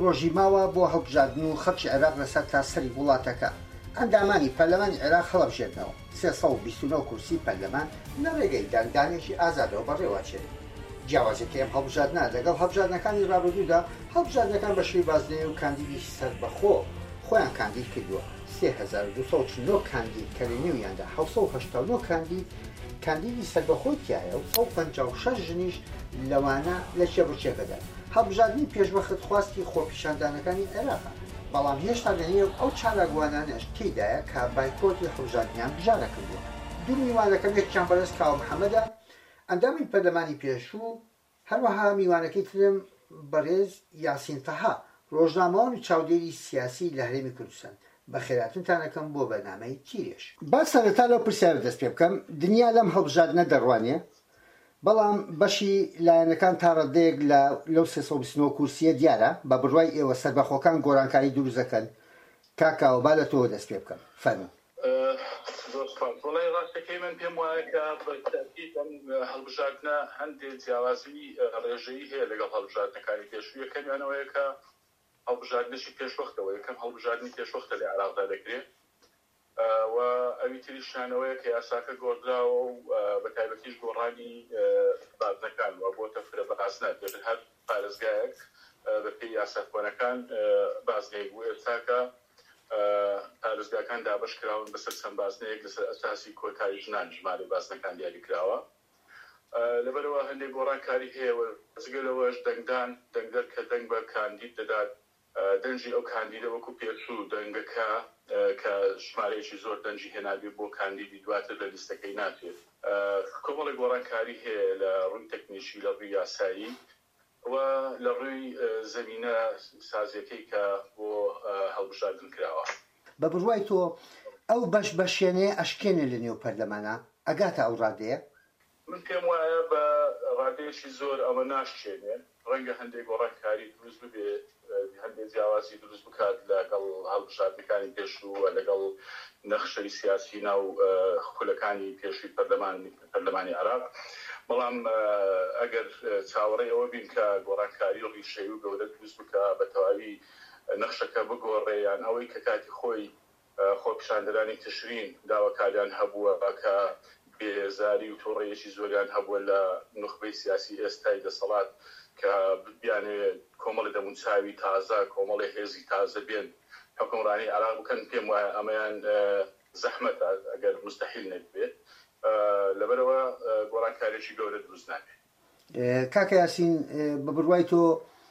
ڕۆژی ماوە بۆ هەڵبژاردن و خەڵکی عێراق لەسەر تاسەری وڵاتەکە. ئەندامانی پەرلەمانی عێراق هەڵەبژێردنەوە 329 کورسی پەرلەمان لە ڕێگەی دانگدانێکی ئازادەوە بەڕێوەچێت. جیاوازێکی ئەم هەڵبژاردنە لەگەڵ هەڵبژاردنەکانی ڕابردوودا هەڵبژاردنەکان بە شێوەی بازنەوەی و کاندیدی سەربەخۆ خۆیان کاندید کردووە. 3249 کاندید کە لە نێویاندا 789 کاندیدی سەربەخۆی تایە و 156 ژنیش لەوانە لە چێبڕچێکەدا. هەڵبژاردننی پێشبەخت خواستی خۆپیشاندانەکانی عێراقە، بەڵام هێشتا لەنێو ئەو چالاگوانانەش تێدایە کە بایکۆتی هەڵبژاردنیان بژارە کردووە. دوو میوانەکەم یەکیان بەڕێز کاوە محەممەدە، ئەندامی پەرلەمانی پێشوو، هەروەها میوانەکەی ترم بەڕێز یاسین تەها، ڕۆژنامەوان و چاودێری سیاسی لە هەرێمی کوردستان. بە خێراتنتانەکەم بۆ بەنامەی تیرێش. با سەرەتا لەو پرسیارە دەست پێ بکەم، دنیا لەم هەڵبژاردنە دەڕوانێ، بەڵام بەشی لایەنەکان تا ڕەدەیەک لەو 329 کورسیە دیارە بە بڕوای ئێوە سەربەخۆکان گۆڕانکاری دروست دەکەن. کاکاوە با لە تۆ دەست پێ بکەم. فەرموو. وڵی ڕاستەکەی من پێم وایە کە بەتەکید هەڵبژاردنە هەندێک جیاوازی ڕێژەیی هەیە لەگەڵ هەڵبژاردنەکانی پێشووی. یەکەمیانەوەیە کە هەڵبژاردنێکی پێشوەختەوە، یەکەم هەڵبژاردننی پێشوەختە لە عێراقدا دەکرێت و ئەوی تریشانەوەیە کە یاساکە گۆڕراوە و بە تایبەتیش گۆڕانی بازنەکان وە بۆتە فرە بەڕاستنە دەبێت هەر پارێزگایەک بە پێی یاساکۆنەکان بازنەیەک بوو. ئێستاکە پارێزگاکان دابەش کراون بەسەر چەند بازنەیەک لەسەر ئەساسی کۆتایی ژنان ژمارە بازنەکان دیاری کراوە. لەبەرەوە هەندێک گۆڕانکاری هەیە جگەلەوەش دەنگدەر کە دەنگ بە کاندید دەدات، دەنجی ئەو کاندیدە وەکو پێچوو دەنگەکە کە ژمارەیەکی زۆر دەنجی هێنابێ بۆ کاندیدی دواتر لە لیستەکەی ناتوێت. کۆمەڵی گۆڕانکاری هەیە لە ڕووی تەکنیکی، لە ڕووی یاسایی و لە ڕووی زەمینە سازیەکەی کە بۆ هەڵبژاردن کراوە. بە بڕوای تۆ ئەو بەشێنێ ئەشکێنێ لە نێو پەرلەمانە ئەگاتە ئەو ڕادەیە؟ من پێم وایە بە ڕادەیەکی زۆر ئەمە ناشکێنێ. ڕەنگە هەندێک گۆڕانکاری دروست ببێ، هەندێک جیاوازی دروست بکات لەگەڵ هەڵبژاردنەکانی پێشوو و لەگەڵ نەخشەی سیاسی ناو خولەکانی پێشووی پەرلەمانی عێراق. بەڵام ئەگەر چاوەڕێی ئەوە بین کە گۆڕانکاری و ڕیشەی و گەورە دروست بکە بە تەواوی نەخشەکە بگۆڕێ، یان ئەوەی کە کاتی خۆی خۆپیشاندەرانی تشرین داواکاریان هەبووە کە بێزاری و تۆڕەیەکی زۆریان هەبووە لە نخبەی سیاسی ئێستای دەسەڵات کە بیانێت کۆمەڵی دەمونچاوی تازە، کۆمەڵی هێزی تازە بێن حکومڕانی عێراق بکەن. پێم وایە ئەمەیان زەحمەتە ئەگەر مستەحیل نەبێت. لەبەرەوە گۆڕانکاریێکی گەورە دروست نابێت. کاکە یاسین، بە بڕوای تۆ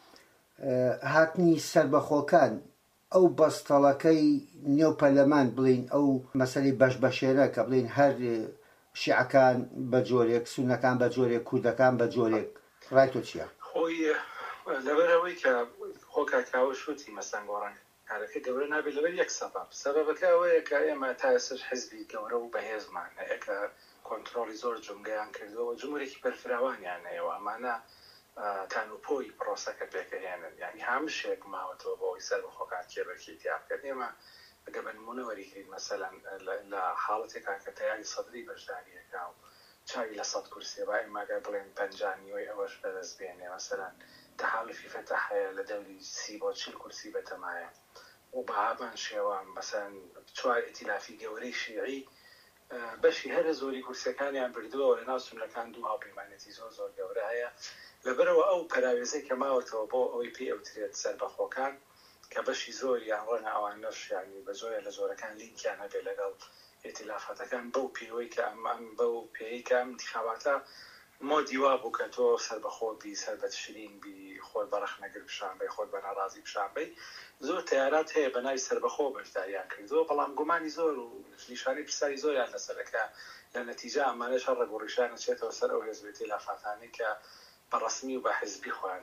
هاتنی سەربەخۆکان ئەو بەستەڵەکەی نێو پەرلەمان بڵین ئەو مەسەلەی بەشبەشێرە کە بڵین هەر شیعەکان بە جۆرێک، سونەکان بە جۆرێک، کوردەکان بە جۆرێک، ڕای تۆ چییە؟ خۆی لەبەرەوەی کە خۆ کاکاوە شوتی مەسەن گۆڕانکارەکە گەورە نابێت لەبەر یەک سەبەبەکە ئەوەیە کە ئێمە تا ئێستاش حیزبی گەورە و بەهێزمان هەیە کە کۆنتڕۆڵی زۆر جومگەیان کردەوە، جمهورێکی بەرفراوانیان هەیەوە، ئەمانە تانوپۆی پرۆسەکە پێکەهێنن، یعنی هەمشێک ماوەتەوە بۆەوەی سەربەخۆکان کێبەرکی تیابکەن. ئێمە ئەگە بە نمونە وەریگرین مەسەلەن لە حاڵەتێکا کە تەیاری سەدری بەشداریەکە و چاوی لە 100 کورسیە با ئێماگە بڵێن 50 نیوەی ئەوەش بەدەست بێنێ، مەسەلەن تەحالوفی فەتەح هەیە لە دەوری 30 بۆ 40 کورسی بەتەمایە و بەهامان شێوان مەسەلەن 4 ئیتیلافی گەورەی شیعی بەشی هەرە زۆری کورسەکانیان بردووە لە ناو سونەکان دوو هاوپەیمانەتی زۆر گەورە هەیە. لەبەرەوە ئەو پەراوێزەی کە ماوەتەوە بۆ ئەوەی پێی ئەوترێت سەربەخۆکان کە بەشی زۆریان ڕەنە ئەوانەش یانی بە زۆرە لە زۆرەکان لینکیان هەبێ لەگەڵ ئێتیلافەتەکان بەو پێوەی کە ئەمان بەو پێی کە انتخاباتە مۆدیوا بوو کە تۆ سەربەخۆ بی، سەر بە تشرین بی، خۆت بەڕەخ نەگر پیشان بی، خۆت بە ناڕازی پیشان بی. زۆر تیارات هەیە بە ناوی سەربەخۆ بەشداریان کردووە، بەڵام گومانی زۆر و نیشانەی پرسیاری زۆریان لەسەرەکە لە نەتیجە ئەمانەش هەر ڕێگۆڕیشیان ئەچێتەوە سەر ئەو هێزب ئێتیلافاتانەی کە بەڕەسمی و بە حیزبی خۆیان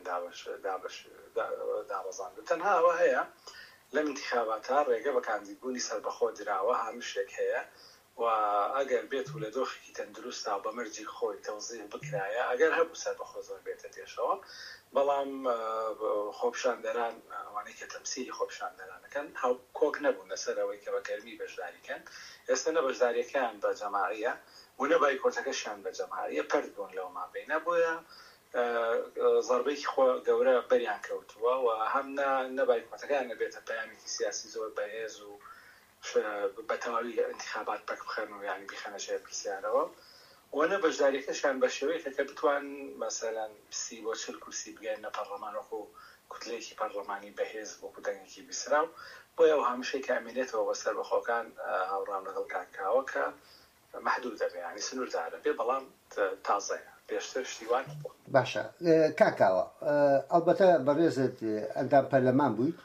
دابەزاندن. تەنها ئەوە هەیە لەم انتخاباتە ڕێگە بە کاندیدبوونی سەربەخۆ دراوە، هەمشێک هەیە و ئەگەر بێت و لە دۆخێکی تەندروستە بە مەرجی خۆی تەوزیح بکرایە، ئەگەر هەبوو سەربەخۆ زۆر بێتە پێشەوە، بەڵام خۆپیشاندەران ئەوانەی کە تەمسیلی خۆپیشاندەرانەکەن هەو کۆک نەبوون لەسەر ئەوەی کە بە گەرمی بەشداریکەن. ئێستا نە بەشداریەکان بە جەماعیە و نە بایکۆتەکەشیان بە جەماعیە، پەرد بوون لەو مابەینە. بۆیە زەربەیەکی خۆ گەورە بەریان کەوتووە و هەم نەبای حکوومەتەکان نەبێتە پەیامێکی سیاسی زۆر بەهێز و بەتەواوی انتخابات پەک بخەن و یانی بخەنە ژێر پرسیارەوە وەنە بەشداریەکەشان بە شێوەیەکە کە بتوان مەسەلەن 30 بۆ 40 کورسی بگەێنە پەرلەمان وەکو کوتلەیەکی پەرلەمانی بەهێز وەکو دەنگێکی بیسراو بۆیە ئەو هەمیشەی کە ئەمێنێتەوە بەسەر بەخۆکان هاوڕام لەگەڵ کاکاوە کە محدود دەبێ ینی سنووردارە بێ بەڵام تازەیە پێشتر شتیوان باشە کاکاوە ئەلبەتە بەڕێزت ئەندام پەرلەمان بوویت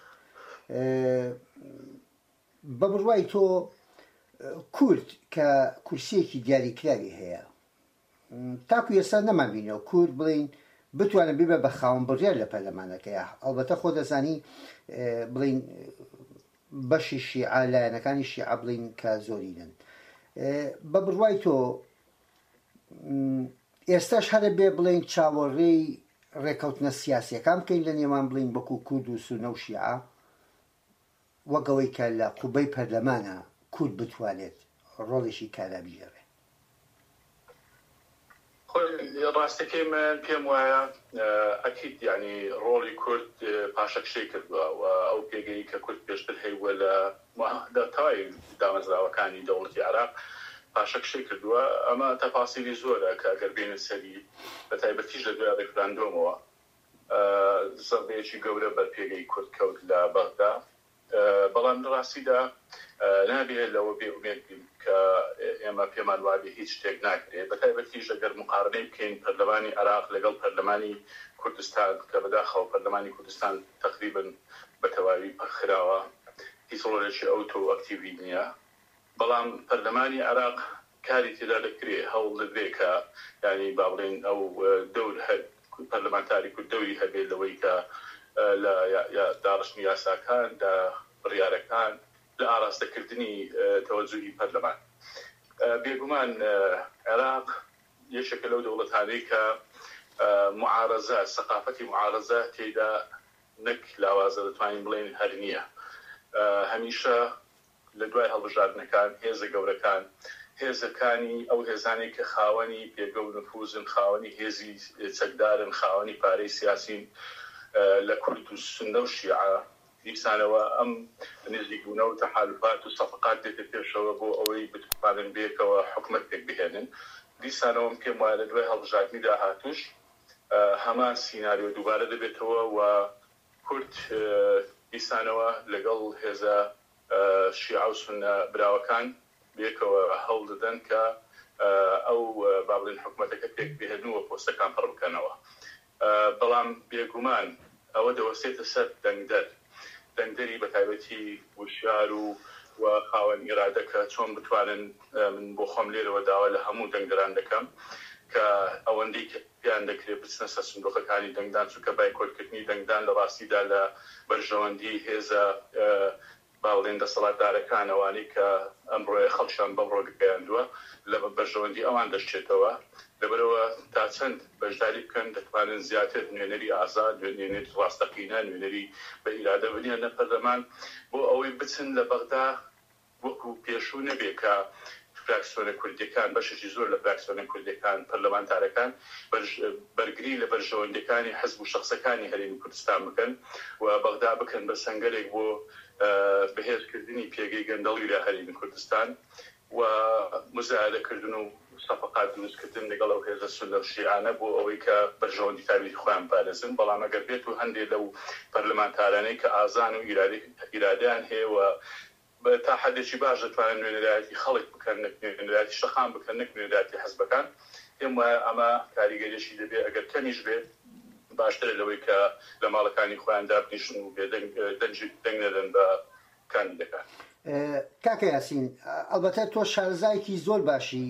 بە بڕوای تۆ کورد کە کورسیەکی دیاریکراوی هەیە تاکو ئێستا نەمابینەوە کورد بڵین بتوانە بیبە بە خاوەن بڕیار لە پەرلەمانەکەیە ئەلبەتە خۆ دەزانی بڵین بەشی شیعە لایەنەکانی شیعە بڵین کە زۆرینن بە بڕوای تۆ ئێستاش هەرە بێ بڵین چاوەڕێی ڕێکەوتنە سیاسیەکان بکەین لە نێوان بڵین بەکو کورد و سونە و شیعە وەگەوەی کە لە قوبەی پەرلەمانە کورد بتوانێت ڕۆڵێکی کارا بژێڕێ ڕاستەکەی من پێم وایە ئەکید ینی ڕۆڵی کورد پاشەکشەی کردووە و ئەو پێگەی کە کورد پێشتر هەیوە لە تاوای دامەزراوەکانی دەوڵەتی عێراق پاشەکشەی کردووە ئەمە تەفاسیلی زۆرە کە ئەگەر بێنە سەری بە تایبەتیش لە دوای ڕێکخراندۆمەوە زەربەیەکی گەورە بەرپێگەی کورد کەوت لە بەغدا بەڵام ڕاستیدا نابێت لەوە بێ کە ئێمە پێمان وابێ هیچ شتێک ناکرێت بە تایبەتیش ئەگەر مقارنەی بکەین پەرلەمانی عێراق لەگەڵ پەرلەمانی کوردستان کە بەداخەوە پەرلەمانی کوردستان تقریبا بە تەواوی پەخراوە هیچ ڕۆڵێکی ئەوتۆ ئەکتیڤی نییە بەڵام پەرلەمانی عێراق کاری تێدا دەکرێت هەوڵ دەدرێت کە ینی با بڵێن ئەو دەور پەرلەمانتاری کورد دەوری هەبێت لەوەی کە لە داڕشتنی یاساکان لە بڕیارەکان لە ئاراستەکردنی تەوەجوهی پەرلەمان بێگومان عێراق یەکێکە لەو دەوڵەتانەی کە معارەزە سەقافەتی معارەزە تێیدا نەک لاوازە دەتوانین بڵێن هەر نییە هەمیشە لە دوای هەڵبژاردنەکان هێزە گەورەکان هێزەکانی ئەو هێزانەی کە خاوەنی پێگە و نفوزن خاوەنی هێزی چەکدارن خاوەنی پارەی سیاسین لە کورد و سونە و شیعە دیسانەوە ئەم نزیکبوونە و تەحالوفات و سەفقات دێتە پێشەوە بۆ ئەوەی بتوانن بێکەوە حکومەت پێک بهێنن دیسانەوەم پێم وایە لە دوای هەڵبژاردننی داهاتوش هەمان سیناریۆ دووبارە دەبێتەوە و کورد دیسانەوە لەگەڵ هێزە شیعە و سونە براوەکان بێکەوە هەوڵ دەدەن کە ئەو با بڵێن حکومەتەکە پێک بهێننەوە پۆستەکان پڕ بکەنەوە بەڵام بێگومان ئەوە دەوەستێتە سەر دەنگدەری بە تایبەتی وشیار و خاوەن ئیرادەکە چۆن بتوانن من بۆ خۆم لێرەوە داوا لە هەموو دەنگدەران دەکەم کە ئەوەندەی پیان دەکرێت بچنە سەر سندوقەکانی دەنگدان چونکە بایکۆتکردنی دەنگدان لە ڕاستیدا لە بەرژەوەندی هێزە باڵێن دەسەڵاتدارەکان ئەوانەی کە ئەمڕۆیە خەڵکیان بەڕۆ گەیاندووە لە بەرژەوەندی ئەوان دەشتێتەوە لەبەرەوە تا چەند بەشداری بکەن دەتوانن زیاتر نوێنەری ئازاد نوێنەری ڕاستەقینە نوێنەری بە ئیرادە بنیان لە پەرلەمان بۆ ئەوەی بچن لە بەغدا وەکو پێشوو نەبێ کە فراکسیۆنە کوردیەکان بەشێکی زۆر لە فراکسیۆنە کوردیەکان پەرلەمانتارەکان بەرگری لە بەرژەوەندەکانی حەزب و شەخسەکانی هەرێمی کوردستان بکەن و بەغدا بکەن بە سەنگەرێک بۆ بەهێزکردنی پێگەی گەندەڵی لە هەرێمی کوردستان و مزایدەکردن و سەفقات دروستکردن لەگەڵ ئەو هێزە سونە و شیعانە بۆ ئەوەی کە بەرژەوەندی تاریخی خۆیان پارێزن بەڵام ئەگەر بێت و هەندێک لەو پەرلەمانتارانەی کە ئازان و ئیرادیان هەیە و تا حدێکی باش دەتوانن نوێنەرایەتی خەڵک بکەن نوێنەرایەتی شەخام بکەن نەک نوێنەرایەتی حەزبەکان پێم وایە ئەمە کاریگەریەکی دەبێت ئەگەر کەمیش بێت باشترە لەوەی کە لە ماڵەکانی خۆیان دابنیشن و دەنگ نەدەن بە کاندیدەکان. کاکە یاسین ئەلبەتە تۆ شارەزایەکی زۆر باشی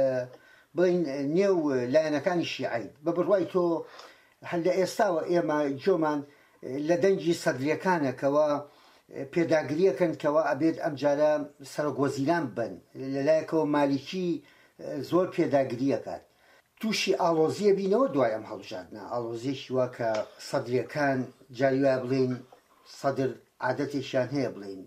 بڵین نێو لایەنەکانی شیعەیت بە بڕوای تۆ هەر لە ئێستاوە ئێمە جۆمان لە دەنگی سەدرەکانەکەوە پێداگریەکەن کەەوە ئەبێت ئەم جارە سەرۆکوەزیران بن لەلایەکەوە مالیکی زۆر پێداگریەکات تووشی ئاڵۆزیە بینەوە دوای ئەم هەڵبژاردنە ئاڵۆزیەکی وا کە سەدرەکان جاری وایە بڵین سەدر عادەتێکیان هەیە بڵین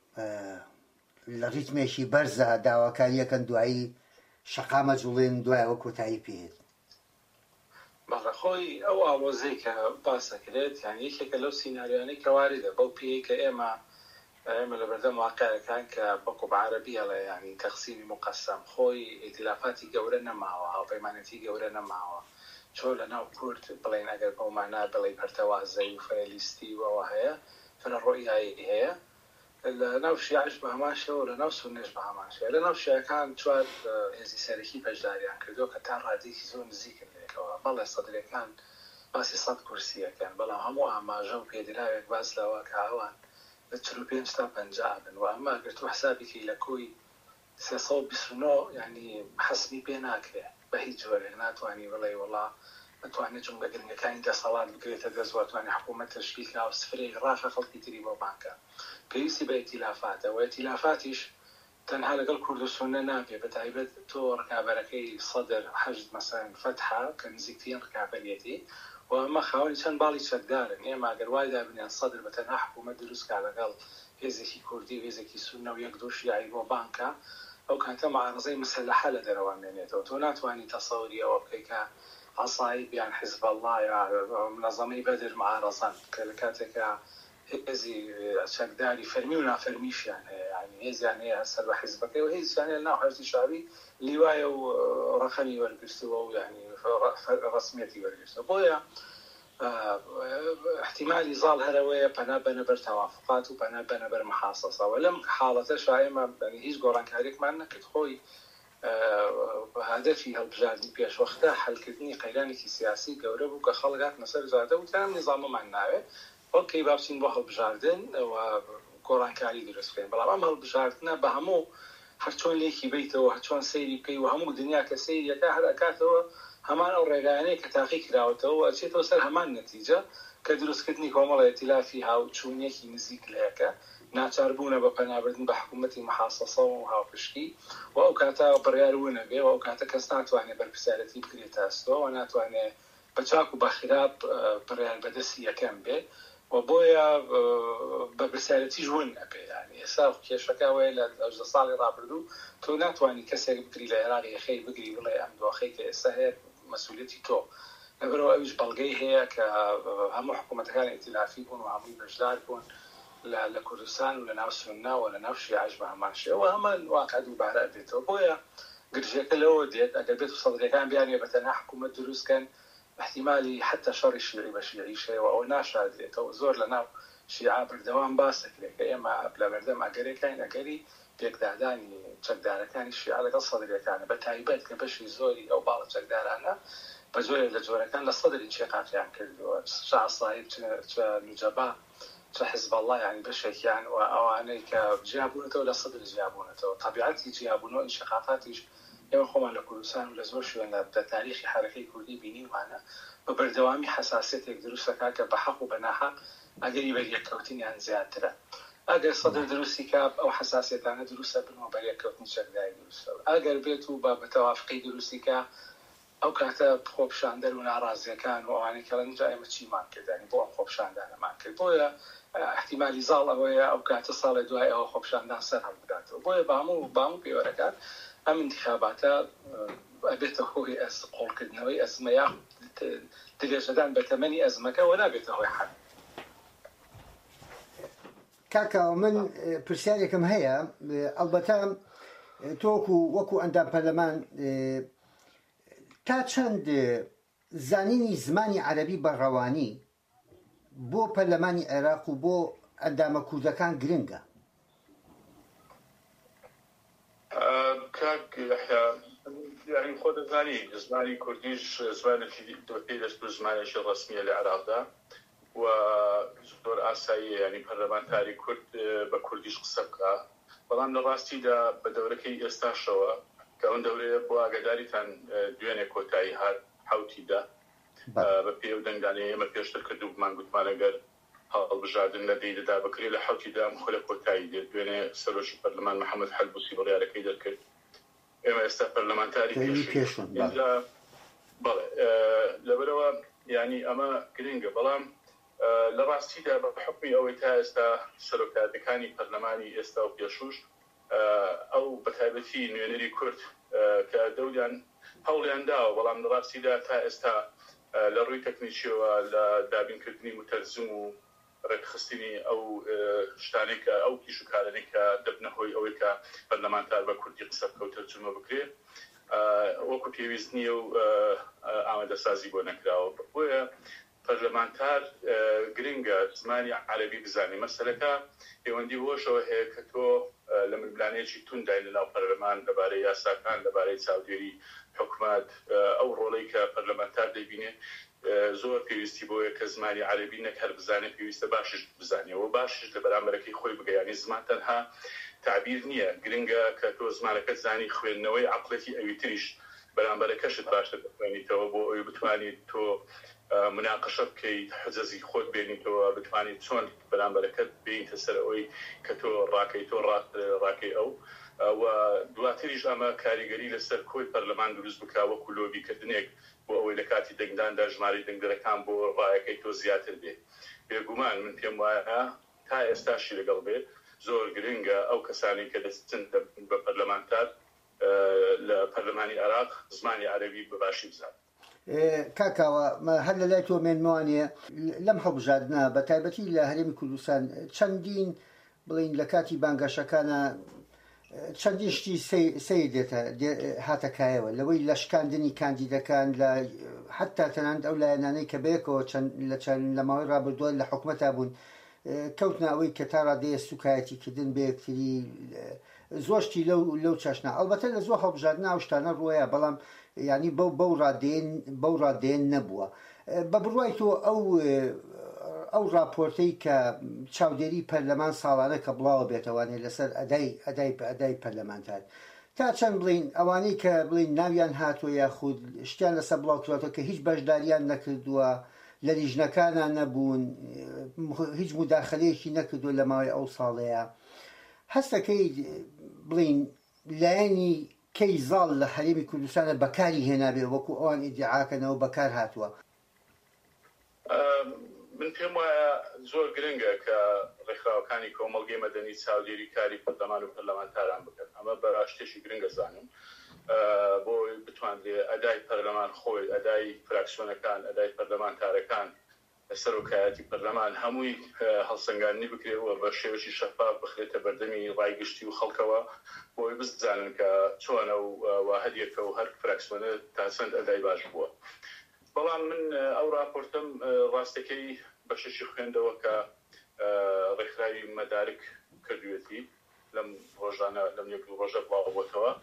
لە ڕیتمێکی بەرزە داواکاریەکەن دوایی شەقامە جوڵێن دوایەوە کۆتایی پێێت بەڵێ خۆی ئەو ئاڵۆزەی کە باسەکرێت یعنی یەکێکە لەو سیناریۆانەی کە واریدە بەو پێی کە ئێمە لە بەردەم واقعەکان کە بەکو بەعەرەبی ئەڵێ ینی تەقسیمی مقەسەم خۆی ئیتلافاتی گەورە نەماوە هاوپەیمانەتی گەورە نەماوە چۆ لە ناو کورد بڵێن ئەگەر بەومانە بڵێ پەرتەوازەی و فەیلیستی وەوە هەیە فەرڕۆیایی هەیە لە ناو شیعش بە هەمان شێوە لە ناو سونێش بە هەمان شێوە لە ناو شیعەکان چوار هێزی سەرەکی بەشداریان کردو کە تا ڕادێکی زۆر نزیکن لێکەوە بەڵێ سەدرەکان باسی 100 کورسیەکەن بەڵام هەموو ئاماژە و پێدراوێک باس لەوە کە ئەوان 45 تا 50 بن و ئەمە ئەگەر تو حسابێکی لە کۆی 329 ینی حەسبی پێ ناکرێ بە هیچ جۆرێک ناتوانانی بڵێ وڵا نتوانێت جملە گرنگەکانی دەسەڵات بگرێتە دەستواتوانی حکوومەت تشکیل و سفرەی ڕاخە خەڵکی تری بۆ بانکە پێویستی بە ئیتیلافاتە و ئیتیلافاتیش تەنها لەگەڵ کورد و سونە نابێ بە تایبەت تۆ ڕکابەرەکەی سەدر حەجد مەسەلەن فەتحا کە نزیکترین ڕکابەریەتی و ئەمە خاوەنی چەند باڵی چەکدارن ئێمە ئەگەر وای دابنیان سەدر بە تەنها حکوومەت دروستکە لەگەڵ هێزێکی کوردی و هێزێکی سونە و یەک دوو شیعی بۆ بانکە ئەو کاتە معارەزەی مسلحە لە دەرەوە مێنێتەوە تۆ ناتوانانی تەسەوری ئەوە بکەی کە عەسایی بیان حزب الله یا منەظەمەی بەدر معارەزەن کە لە کاتێکە هێزی چەکداری فەرمی و نافەرمیشیان هەیە ینی هێزیان هەیە سەر بە حیزبەکەی و هێزیان هەیە ناو حەرزی شاوی لیوایە و ڕەخەمی وەرگرتووە و ینی ڕەسمیەتی وەرگرتووە بۆیە احتیمالی زاڵ هەرەوەیە پەنا بەنەبەر تەوافقات و پەنا بەنەبەر مەحاسەسەوە لەم حاڵەتەش ئێمە هیچ گۆڕانکاریێکمان نەکرد خۆی هەدەفی هەڵبژاردننی پێشوەختە حەلکردنی قەیرانێکی سیاسی گەورە بوو کە خەڵک نەسەر جادە و تام نظامەمان ناوێت ئۆکەی بابچین بۆ هەڵبژاردن و گۆڕانکاری دروستکەین بەڵام ئەم هەڵبژاردنە بە هەموو هەرچۆن لێکی بیتەوە هەرچۆن سەیری بکەی و هەموو دنیا کە سەیریەکە هەر ئەکاتەوە هەمان ئەو ڕێگایانەیە کە تاقی کراوەتەوە ئەچێتەوە سەر هەمان نەتیجە کە دروستکردنی کۆمەڵە ئێتیلافی هاوچوونیەکی نزیک لەیەکە ناچاربوونە بە پەنابردن بە حکوومەتی مەحاسەسە و هاوپشتی و ئەو کاتە بڕیاربوونە بێ و ئەو کاتە کەس ناتوانێت بەرپرسیارەتی بکرێت تاستەوە ناتوانێت بە چاک و بەخراپ بڕیار بەدەستی یەکەم بێ و بۆیە بەرپرسیارەتی ژوون نەبێ ینی ئێستا کێشەکە وەیە لە 10 ساڵی ڕابردوو تۆ ناتوانانی کەسێک بگری لە عێراقی خەی بگری بڵێ ئەم دۆخەی کە ئێستا هەیە مەسئولیەتی تۆ لەبەرەوە ئەویش بەڵگەی هەیە کە هەموو حکوومەتەکان ئیتیلافی بوون و هەمووی بەشدار بوون لە کوردستان و لە ناو سوننا و لە ناو شیعەش بە هەمان شێوە هەمان واقع دووبارە بێتەوە بۆیە گرژەکە لەوە دێت ئەگەر بێت و سەدرەکان بیانێ بە تەنها حکوومەت دروستکەن احتیمالی حتی شەڕی شیعی بە شیعی شێوە ئەوە ناشادرێتەوە زۆر لە ناو شیعە بەردەوام باسەکرێت کە ئێمە لە بەردەم ئەگەرێکین ئەگەری پێکدادانی چەکدارەکانی شیعە لەگەڵ سەدرەکانە بە تایبەت کە بەشی زۆری ئەو باڵە چەکدارانە بە زۆرێک لە جۆرەکان لە سەدری چێقاتیان کردووە چ عەسایی چ نوجەبا چ حزب الله ینی بەشێکیان و ئەوانەی کە جیابوونەتەوە لە سەدر جیابوونەتەوە طبیعەتی جیابوونەوە ئینشقاقاتیش ئێمە خۆمان لە کوردستان و لە زۆر شوێنە بە تاریخی حرەکەی کوردی بینیوانە بە بەردەوامی حساسیتێک دروستەکە کە بە حەق و بە ناحەق ئەگەری بەریەککەوتنیان زیاترە ئەگەر سەدر دروستی کە ئەو حساسیتانە دروستە بنەوە بەریەککەوتنی چەکداری دروستە ئەگەر بێت و بە بەتەوافقی دروستی کە ئەو کاتە خۆپشاندەر و ناڕازیەکان و ئەوانەی کە لەنجا ئێمە چیمان کردانی بۆ ئەم خۆپشاندانەمان کرد بۆیە احتیمالی زاڵ ئەوەیە ئەو کاتە ساڵی دوای ئەوە خۆپشاندان سەر هەڵبداتەوە بۆیە باموو پێوەرەکان ئەم انتخاباتە ئەبێتە هۆی قۆڵکردنەوەی ئەزمە یا درێژەدان بە تەمەنی ئەزمەکە و نابێتە هۆی حەل کاکە من پرسیارێکم هەیە ئەلبەتە تۆکو وەکو ئەندام پەرلەمان تا چەند زانینی زمانی عەرەبی بەڕەوانی بۆ پەرلەمانی عێراق و بۆ ئەندامە کوردەکان گرنگە کاک یعنی خۆ دەزانی زمانی کوردیش زمانێکی دۆپی دەست و زمانێکی ڕەسمیە لە عێراقدا و زۆر ئاساییە ینی پەرلەمانتاری کورد بە کوردیش قسە بکە بەڵام لە ڕاستیدا بە دەورەکەی ئێستاشەوە کە ئەوەن دەورەیە بۆ ئاگاداریتان دوێنێ کۆتایی هات حوتیدا بە پێ و دەنگدانەیە ئێمە پێشتر کردومان گوتمانەگەر هەڵبژاردن لە دەیدەدا بکرێ لە حوتیدا خۆ لە کۆتایی دێت دوێنێ سەرۆکی پەرلەمان محەممەد حەلبوسی بڕیارەکەی دەرکرد ئێمە ئێستا پەرلەمانتاری پێشون بەڵێ لەبەرەوە ینی ئەمە گرنگە بەڵام لە ڕاستیدا بە حکمی ئەوەی تا ئێستا سەرۆکاتەکانی پەرلەمانی ئێستا و پێشوش ئەو بەتایبەتی نوێنەری کورد کە دەوریان هەوڵیان داوە بەڵام لە ڕاستیدا تا ئێستا لە ڕووی تەکنیکیەوە لە دابینکردنی متەرجم و ڕێکخستنی ئەو شتانەی کە ئەو کیش و کارانەی کە دەبنە هۆی ئەوەی کە پەرلەمانتار بە کوردی قسە بکە و تەرجمە بکرێت وەکو پێویست نییە و ئامادەسازی بۆ نەکراوە. بۆیە پەرلەمانتار گرنگە زمانی عەرەبی بزانێ. مەسەلەکە پەیوەندی بۆشەوە هەیە کە تۆ لە ململانەیەکی توندای لەناو پەرلەمان لەبارەی یاساکان لەبارەی چاودێری حکومات ئەو ڕۆڵەی کە پەرلەمانتار دەبینێ زۆر پێویستی بۆیە کە زمانی عەرەبی نەک هەر بزانێت پێویستە باشش بزانێەوە باشش لە بەرامبەرەکەی خۆی بگەیانی زمان تەنها تعبیر نییە گرنگە کە تۆ زمانەکەت زانی خوێندنەوەی عەقڵەتی ئەوی تریش بەرامبەرەکەشت باشتر بخوێنیتەوە بۆ ئەوی بتوانیت تۆ مناقشە بکەیت حجەزی خۆت بێنیتەوە بتوانیت چۆن بەرامبەرەکەت بێنیتە سەر ئەوەی کە تۆ ڕاکەی تۆ ڕاکەی ئەو و دواتریش ئەمە کاریگەری لەسەر کۆی پەرلەمان دروست بکا وەکو لۆبیکردنێک بۆ ئەوەی لە کاتی دەنگداندا ژماری دەنگدەرەکان بۆ ڕایەکەی تۆ زیاتر بێ. بێگومان من پێم وایە تا ئێستاشی لەگەڵ بێ زۆر گرنگە ئەو کەسانی کە دەستن بە پەرلەمانتار لە پەرلەمانی عێراق زمانی عەرەبی بەباشی بزان. کاکاوە هەر لە لای تۆ مێنمانێ لەم هەڵبژاردنە بە تایبەتی لە هەرێمی کوردستان چەندین بڵین لە کاتی بانگەشەکانە چەندین شتی سەیر دێتە هاتەکایەوە لەوەی لەشکاندنی کاندیدەکان لە حتا تەنانەت ئەو لایەنانەی کە بەیەکەوە چەند لە ماوەی ڕابردووە لە حکومەتا بوون کەوتنە ئەوەی کە تا ڕادەیە سوکایەتیکردن بە یەکتری زۆشتی لەو چاشنا ئەلبەتە لە زۆر هەڵبژاردنە ئەو شتانە ڕوویە بەڵام ینی بەو ڕادێن نەبووە. بە بڕوای تۆ ئەو راپۆرتەی کە چاودێری پەرلەمان ساڵانە کە بڵاوە بێتەوانێت لەسەر ئەدای پەرلەمانتار تا چەند بڵین ئەوانەی کە بڵین ناویان هاتووە یاخود شتیان لەسەر بڵاو کراوەوە کە هیچ بەشداریان نەکردووە لە لیژنەکانان نەبوون هیچ مداخلەیەکی نەکردووە لە ماوەی ئەو ساڵەیە هەستەکەی بڵین لایەنی کەی زاڵ لە هەرێمی کوردستانە بەکاری هێنابێ وەکو ئەوان ئیدعاکەنەوە بەکار هاتووە. من پێم وایە زۆر گرنگە کە ڕێکخراوەکانی کۆمەڵگەی مەدەنی چاودێری کاری پەرلەمان و پەرلەمانتاران بکەن. ئەمە بە شتێکی گرنگە زانم بۆی بتوانێت ئەدای پەرلەمان خۆی ئەدای فراکسیۆنەکان ئەدای پەرلەمانتارەکان سەرۆکایەتی پەرلەمان هەمووی هەڵسەنگاندنی بکرێەوە بە شێوەی شەفاف بخرێتە بەردەمی ڕایگشتی و خەڵکەوە بۆی بزانن کە چۆنە و واحدیەکە و هەر فراکسیۆنە تا چەند ئەدای باش بووە. بەڵام من ئەو راپۆرتم ڕاستەکەی بەشەشی خوێندەوە کە ڕێکخراوی مەدارک کردوێتی لەم ڕۆژانە لەم یەک ڕۆژە بڵاو بۆتەوە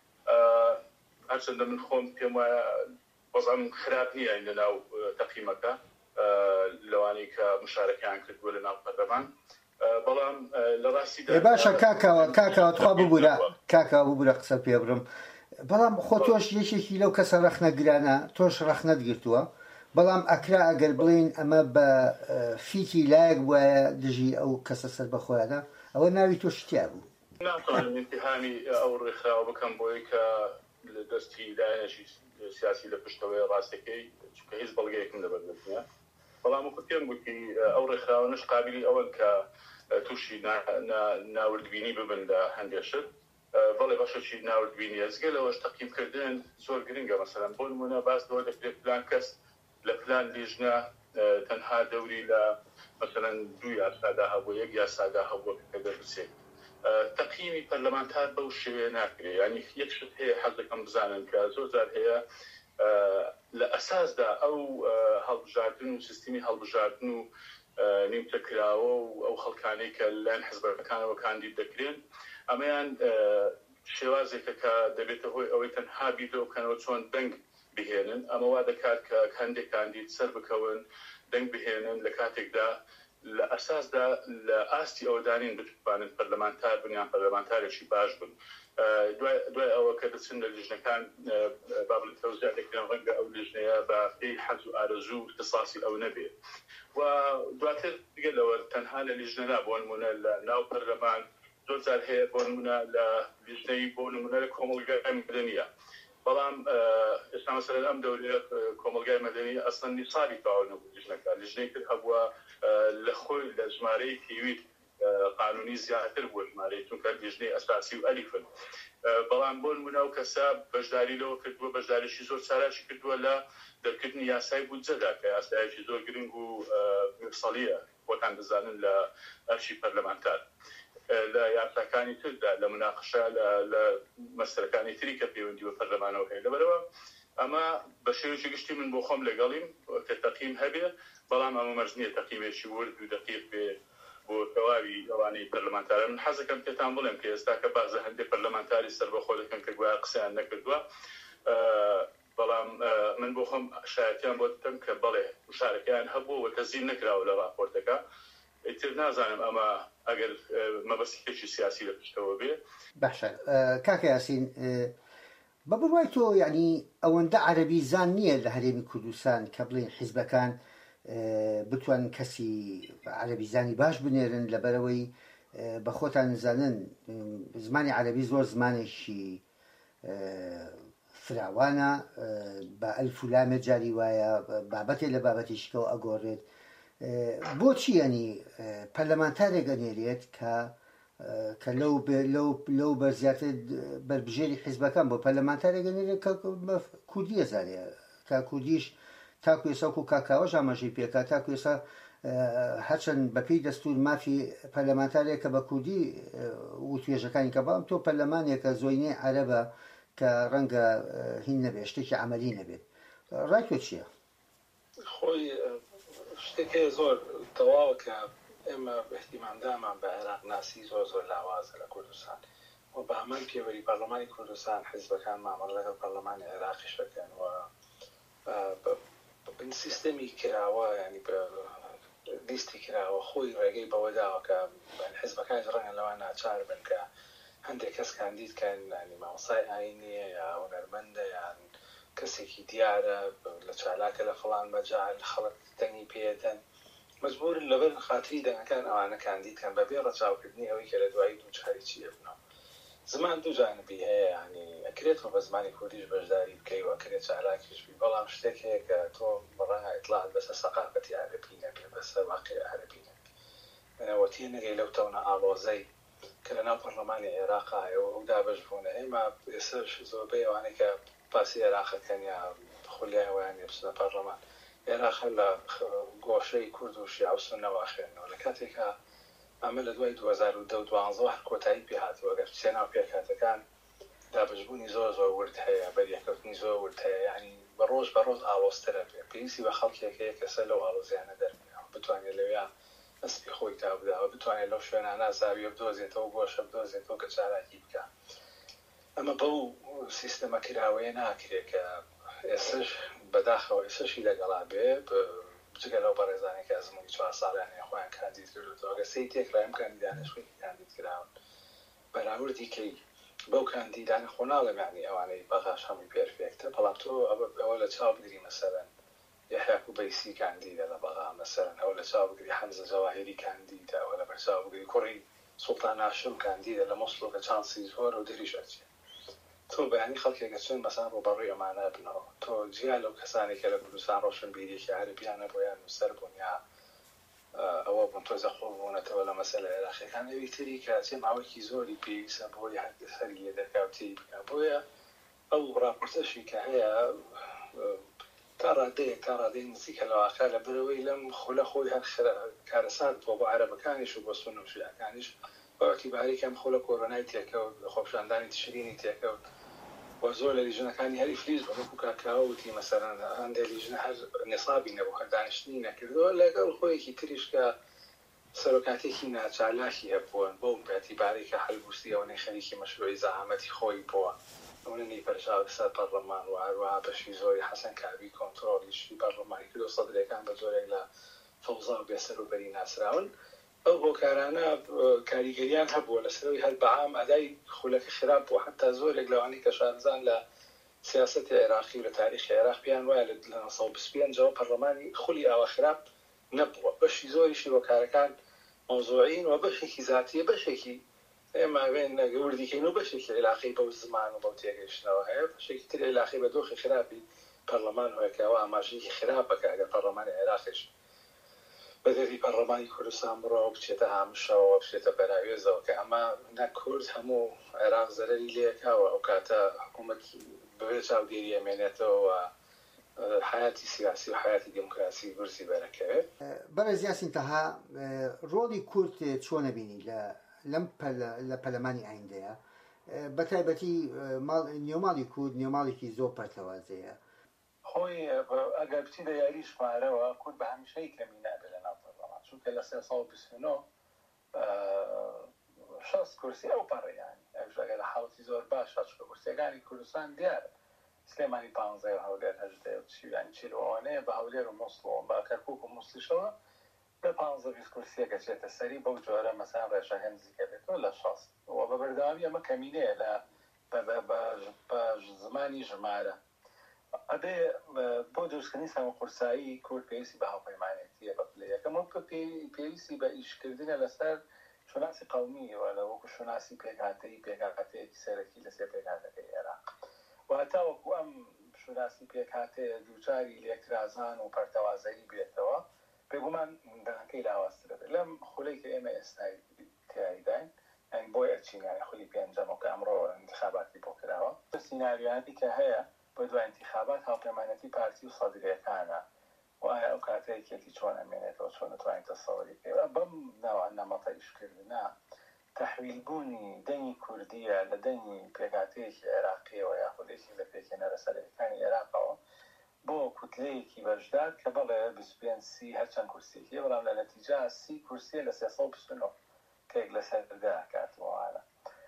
هەرچەندە من خۆم پێم وایە بەزەم خراپ نییە لەناو تەقییمەکە لەوانەی کە مشارەکەیان کردووە لە ناو پەرلەمان بەڵام لە ڕاستیدا باشە کاکەوە تخوا ببوورە قسە پێ بڕم بەڵام خۆ تۆش یەکێکی لەو کەسە ڕەخنەگرانە تۆش ڕەخنەت گرتووە بەڵام ئەکرا ئەگەر بڵین ئەمە بە فیتی لایەک وایە دژی ئەو کەسە سەر بەخۆیانە ئەوە ناوی تۆ شتیا بوو. ناتوانم ئیمتیحانی ئەو ڕێکخراوە بکەم بۆی کە لە دەستی لایەنێکی سیاسی لە پشتەوەی ڕاستەکەی چونکە هیچ بەڵگەیەکم لەبەردەستە بەڵام وەکو پێم گوتی ئەو ڕێکخراوەش قابلی ئەوەن کە تووشی ناوردبینی ببن لە هەندێک شت بەڵێ بەشێکی ناوردبینی ئەزگەلەوەش تەقییمکردن زۆر گرنگە مەسەلەن بۆ نمونە باس لەوە دەکرێت پلان کەس لە پلان لیژنە تەنها دەوری لە مەسەلەن 2 یاسادا هەبوو 1 یاسادا هەبووە کە دەربچێت تەقییمی پەرلەمانتار بەو شێوەیە ناکرێت ینی یەک شت هەیە حەز دەکەم بزانن کە زۆر جار هەیە لە ئەساسدا ئەو هەڵبژاردن و سیستمی هەڵبژاردن و نیمتەکراوە و ئەو خەڵکانەی کە لەلایەن حیزبەکانەوە کاندید دەکرێن ئەمەیان شێوازێکە کە دەبێتە هۆی ئەوەی تەنها بیرۆ بکەنەوە چۆن دەنگ بهێنن ئەمە وا دەکات کە هەندێک کاندید سەر بکەون دەنگ بهێنن لە کاتێکدا لە ئەساسدا لە ئاستی ئەوەدانین بتوانن پەرلەمانتار بنیان پەرلەمانتارێکی باش بن دوای ئەوە کە دەچن لە لیژنەکان بابل تەوزیع دەکرێن ڕەنگە ئەو لیژنەیە بە پێی حەز و ئارەزوو اختصاصی ئەو نەبێت و دواتر دیگە لەوە تەنها لە لیژنەدا بۆ نمونە لە ناو پەرلەمان زۆر جار هەیە بۆ نمونە لە لیژنەی بۆ نمونە لە کۆمەڵگای مەدەنیە بەڵام ئێستا مەسەلەن ئەم دەورەیە کۆمەڵگای مەدەنی ئەسڵەن نیسابی تەواو نەبوو لیژنەکە لیژنەی تر هەبووە لە خۆی لە ژمارەی پێویست قانونی زیاتر بووە ژمارەی چونکە لیژنەی ئەساسی و ئەلیفن بەڵام بۆ نمونە ئەو کەسە بەشداری لەوە کردووە بەشداریشی زۆر چارەشی کردووە لە دەرکردنی یاسای بودجەدا کە یاسایەکی زۆر گرنگ و مفسەڵیە خۆتان دەزانن لە ئەرشی پەرلەمانتار لە یاساکانی تردا لە مناقشە لە مەسەرەکانی تری کە پەیوەندی بە پەرلەمانەوە هەیە لەبەرەوە ئەمە بە شێوەیەکی گشتی من بۆ خۆم لەگەڵیم کە تەقیم هەبێ بەڵام ئەمە مەرج نییە تەقیمێکی ورد و دقیق بێ بۆ تەواوی ئەوانەی پەرلەمانتارە من حەزەکەم پێتان بڵێم کە ئێستا کە بازە هەندێک پەرلەمانتاری سەربەخۆ دەکەن کە گویا قسەیان نەکردووە بەڵام من بۆ خۆم شایەتیان بۆ دەکەم کە بەڵێ وشارەکەیان هەبووە تەزیین نەکراوە لە راپۆرتەکە ئیتر نازانم ئەمە ئەگەر مەبەستێکی سیاسی لە پشتەوە بێ باشە کاکە یاسین بە بڕوای تۆ یعنی ئەوەندە عەرەبی زان نییە لە هەرێمی کوردستان کە بڵێن حیزبەکان بتوان کەسی عەرەبی زانی باش بنێرن لەبەرەوەی بە خۆتان زانن زمانی عەرەبی زۆر زمانێکی فراوانە بە ئەلف و لامێ جاری وایە بابەتێ لە بابەتێشکەوە ئەگۆڕێت بۆچی ینی پەرلەمانتارێک ئەنێرێت کە لەو بە زیاتر بەربژێری حیزبەکان بۆ پەرلەمانتارێک ئەنێرێت کە کوردی ئەزانێ کا کوردیش تاکو ێسا و کاکاوەش ئاماژەی پێکات تاکو ێسا هەرچەند بەپێی دەستور مافی پەرلەمانتارێک کە بە کوردی و توێژەکانی کە بام تۆ پەرلەمانێکە زۆینێ عەرەبە کە ڕەنگە هین نەبێت شتێکی عەمەلی نەبێت ڕای تۆ چییە؟ خۆی شتێکی زۆر تەواوە کە ئێمە احتیمامدامان بە عێراق ناسی زۆر لاوازە لە کوردستان و بە هەمان پێوەری پەرلەمانی کوردستان حیزبەکان مامەڵ لەگەڵ پەرلەمانی عێراقیش دەکەن و سیستەمی کراوە ینی لیستی کراوە خۆی ڕێگەی بەوە داوە کە حیزبەکان ڕەنگە لەوان ناچار بن کە هەندێک کەس کاندیدکەن ینی مامۆستای ئاینیە یا هونەرمەندە یان کەسێکی دیارە لە چالاکە لە فڵان مەجال خەڵک دەنگی پێدەن مەجبورن لەبەر خاتری دەنگەکان ئەوانە کاندیدکەن بەبێ ڕەچاوکردنی ئەوەی کە لە دوایی دووچاری چی بنەوە زمان دوو جانبی هەیە ینی ئەکرێتەوە بە زمانی کوردیش بەشداری بکەی و ئەکرێت چالاکیش بی بەڵام شتێک هەیە کە تۆ بەڕەنگە ئیطلاعات بەسەر سەقافەتی عەرەبی نەبێت بەسەر واقعی عەرەبی نەبێت منەوەتی نەگەی لەو تەونە ئاڵۆزەی کە لەناو پەرلەمانی عێراقا هەیە و دابەش بوونە ئێمە ئێستاش زۆربەی ئەوانەی کە پاسی عێراقەکەن یا خولیایەوەیان بچنە پەرلەمان عێراق لە گۆشەی کورد و شیعە و سوننە واخوێنەوە لە کاتێکە ئەمە لە دوای 2012 هەر کۆتایی پێهاتەوە گەر سێناو پێکاتەکان دابشبوونی زۆر ورد هەیە بەریەکەوتنی زۆر ورد هەیە ینی بە ڕۆژ ئاڵۆزترە بێ پێویستی بە خەڵکێکەیە کەسە لەو ئاڵۆزیانە دەرمێنەوە بتوانێت لەوێ ئەسپی خۆی تا بداوە بتوانێت لەو شوێنانە زاویە بدۆزێتەوە گۆشە بدۆزێتەوە کە چالاکی بکە ئەمە بەو سیستەمە کراوەیە ناکرێت کە ئێستش بەداخەوە ئێستشی لەگەڵا بێ بجگە لەو بەڕێزانێک کە ئەزمموی 4 ساڵیان خۆیان کاندید کردوەوە گە سەی تێکرایم کاندیدانەشوی کاندید کراون بەراوردی کەی بەو کاندیدانە خۆناڵێم یعنی ئەوانەی بەغاش هەمووی پێرفێکتە بەڵام تۆ ئەوە لە چاو بگری مەسەرەن یحیە کوبەیسی کاندیدە لە بەغا مەسەرەن ئەوە لە چاو بگری حەمزە جەواهیری کاندیدە ئەوە لە بەرچاو بگری کوڕی سوڵتان هاشم کاندیدە لە مۆسڵۆ کە چانسی زۆر و دریش ئەچێ تۆ بەیانی خەڵکێکە چۆن مەسان ڕوبەڕووی ئەمانە بنەوە تۆ جیا لەو کەسانی کە لە کوردستان ڕۆشن بیرێکی عەرەبیانە بۆیان نووسەر بوون یا ئەوە بوون تۆزە خۆ بوونەتەوە لە مەسەلە عێراقیەکان ئەوی تری کە چێ ماوەیەکی زۆری پێویستە بۆی هەریە دەرکاوتی بکە بۆیە ئەو ڕاپۆرتەشی کە هەیە تا ڕادەیە نزیکە لەواقع لە برەوەی لەم خولە خۆی هەر کارەسات بۆ عەرەبەکانیش و بۆ سونن و شیعەکانیش بەوەتیباری کەم خۆ لە کۆرۆنای تێکەوت خۆپیشاندانی تشرینی تێکەوت و زۆر لە لیژنەکانی هەری فلیز بە وەکو کاکاوتی مەسەرەن هەندێک لیژنە هەر نێسابی نەبوو هەر دانیشتنی نەکردەوە لەگەڵ خۆیەکی تریش کە سەرۆکاتێکی ناچالاکی هەبوون بۆ بەتیباری کە هەلبوستی ئەوەی خەریکی مەشروعی زەحامەتی خۆی بووە ئەوەی پەرشاوی سەر پەرلەمان و هەروەها بەشی زۆری حەسەن کابی کۆنتڕۆلیشی پەرلەمانی کرد و سەدرەکان بە زۆرێک لە فەوزا و بێسەروبەری ناسراون ئەو هۆکارانە کاریگەریان هەبووە لەسەرەوەی هەر بەعام ئەدای خولەکە خراپ بوو حتا زۆرێک لەوانی کە شارزان لە سیاسەتی عێراقی و لە تاریخی عێراق پێیان وایە لە 1925 پەرلەمانی خولی ئاوا خراپ نەبووە بەشی زۆریشی هۆکارەکان مۆزوعین و بەشێکی زاتیە بەشێکی ئێمە وێن وردیکەین و بەشێکی عێلاقی بەو زمان و بەو تێگەیشتنەوە هەیە بەشێکی تر عێلاقی بە دۆخی خراپی پەرلەمان هۆیەکەوە ئاماژەیەکی خراپ بکە ئەگەر پەرلەمانی عێراقیش بەدەری پەرلەمانی کوردستان بڕۆ بچێتە هامشەوە بچێتە بەراوێزەوە کە ئەمە نە کورد هەموو عێراق زەرەری لێکاوە ئەو کاتە حکوومەت بەبێ چاودێری ئەمێنێتەوە حیاتی سیاسی و حیاتی دموکراسی گورسی بەرەکەوێت. بەڕێز یاسین تەها ڕۆڵی کورد چۆنە بینی لە پەرلەمانی ئایندەیە بە تایبەتی نێوماڵی کورد نێوماڵێکی زۆر پەرتەوازەیە خۆی ئەگەر بچی لە یاری ژمارەوە کورد بە هەمیشەی کەمی نابێت لە ناو پەرلەمان چونکە لە 329 60 کورسی ئەو پەڕیانی ئەگەر لە حاڵەتی زۆر باشە چونکە کورسیەکانی کوردستان دیارە سلێمانی 15 و هەولێر 18 چیانی چیرەوەنەیە بە هەولێر و مووسڵەوە با کەرکووک و مووسڵیشەوە بە 15-20 کورسیەکە چێتە سەری بەو جۆرە مەسەڵەن ڕێژە نزیکە بێتەوە لە 60 و بە بەردەوامی ئەمە کەمینەیە لە بە زمانی ژمارە ئەبێ بۆ دروستکردنی سەرمەقورسایی کورد پێویستی بە هاوپەیمانێتیە بە پلەیەکەمە پێویستی بە ئیشکردنە لەسەر شوناسی قەومیەوە لە وەکو شوناسی پێکهاتەیەکی سەرەکی لەسێر پێکهاتەکەی عێراق واتە وەکو ئەم شوناسی پێکهاتەیە دووچاری لێکرازان و پەرتەوازایی بێتەوە پێگومان دەنگەکەی لاوازترە بێت لەم خولەی کە ئێمە ئێستای تیایداین ئەنگ بۆی ئەچینیانی خولی پێنجەمە کە ئەمڕۆ انتخاباتی بۆ کراوە سیناریوانی کە هەیە بۆ دوای انتخابات هاوپەیمانەتی پارتی و سەدرەکانە و ئایا ئەو کاتەیەکێتی چۆن ئەمێنێتەوە چۆن نتوانین تەسەوەری پێ بەم ناوە نەمەتە ئیشکردنە تەحویلبوونی دەنگی کوردیە لە دەنگی پێکهاتەیەکی عێراقیەوە یاخودێکی لە پێکهێنەرە سەرەکیەکانی عێراقەوە بۆ کوتلەیەکی بەشدار کە بەڵێ 25 هەرچەند کورسێکی بەڵام لە نەتیجە 30 کورسیە لە 329 کێک لەسەر داکاتەوەوانە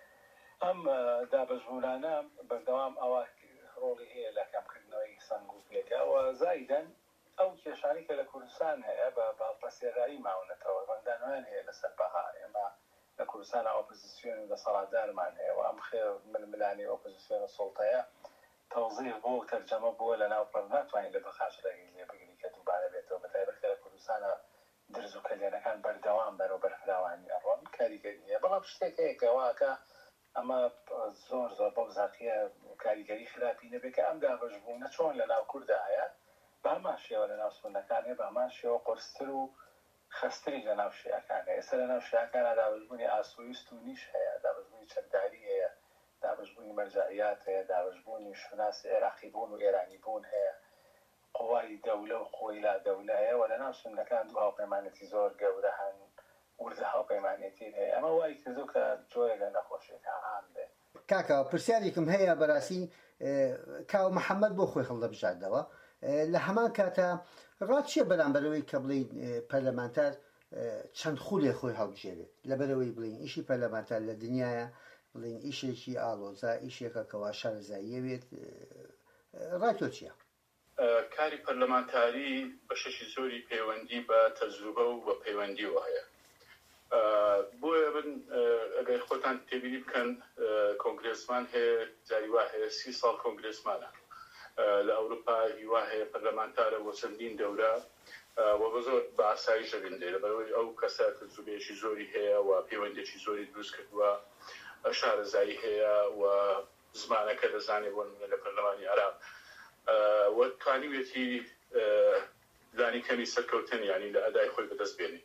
ئەم دابەشبوورانە بەردەوام ئەوە ڕۆڵی هەیە لە کەمکردنەوەی سەنگ و پێکەوە زایدەن ئەو کێشانی کە لە کوردستان هەیە بە باڵپەسێرایی ماونەتەوە ڕەندانوان هەیە لەسەر بەها ئێمە لە کوردستان ئۆپۆزیسیۆن و دەسەڵاتدارمان هەیە و ئەم خێر ململانی ئۆپۆزیسیۆنە سوڵتەیە تەوزیح بۆ تەرجەمە بووە لە ناو پەرلەمان ناتوانین لە بەخاشەرەی لێ بگری کە دووبارە بێتەوە بەتایبەت لە کوردستانە درز و کەلێنەکان بەردەوام بەرەوبەر فراوانی ئەڕۆن کاریگەری هەیە بەڵام شتێک هەیە کەواکە ئەمە زۆر بەو زاقیە کاریگەری خراپی نەبێت کە ئەم دابەشبوونە چۆن لە ناو کووردا هەیە بە هەمان شێوە لە ناو سونەکان هەیە بە هەمان شێوە قورستر و خەستری لە ناو شیعەکان هەیە ئێستا لە ناو شیعەکانە دابەشبوونی ئاسۆیست و نیش هەیە دابەشبوونی چەکداری هەیە دابەشبوونی مەرجعیات هەیە دابەشبوونی شوناسی عێراقی بوون و ئێرانی بوون هەیە قوای دەولە و خۆی لا دەولە هەیە و لە ناو سونەکان دوو هاوپەیمانەتی زۆر گەورە هەن وردە هاوپەیمانێتی هەیە ئەمە وای کردو کە جۆرێک لە نەخۆشیەکە عام بێت کاکە پرسیارێکم هەیە بەڕاستی کاو محەممەد بۆ خۆی هەڵدەبژاردەوە لە هەمان کاتە ڕاتچیە بەرامبەرەوەی کە بڵین پەرلەمانتار چەند خولێ خۆی هەڵبژێرێت لەبەرەوەی بڵین ئیشی پەرلەمانتار لە دنیاە بڵین ئیشێکی ئاڵۆزا ئیشێکە کەوا شارەزاییەوێت ڕای تۆ چییە؟ کاری پەرلەمانتاری بەشەشی زۆری پەیوەندی بە تەجروبە و بە پەیوەندیەوە هەیە بۆیە بن ئەگەر خۆتان تێبیری بکەن کۆنگرسمان هەیە جاریوا هەیە 30 ساڵ کۆنگرسمانە لە ئەوروپا هیوا هەیە پەرلەمانتارە بۆ چەندین دەورە و بە زۆر بە ئاسایش دەبێت لەبەرەوەی ئەو کەسە تەجروبەیەکی زۆری هەیە و پەیوەندێکی زۆری دروست کردووە شارەزایی هەیە و زمانەکە دەزانێت بۆ لە پەرلەمانی عێراق وەتوانیوێتی لانی کەمی سەرکەوتن ینی لە ئەدای خۆی بەدەست بێنی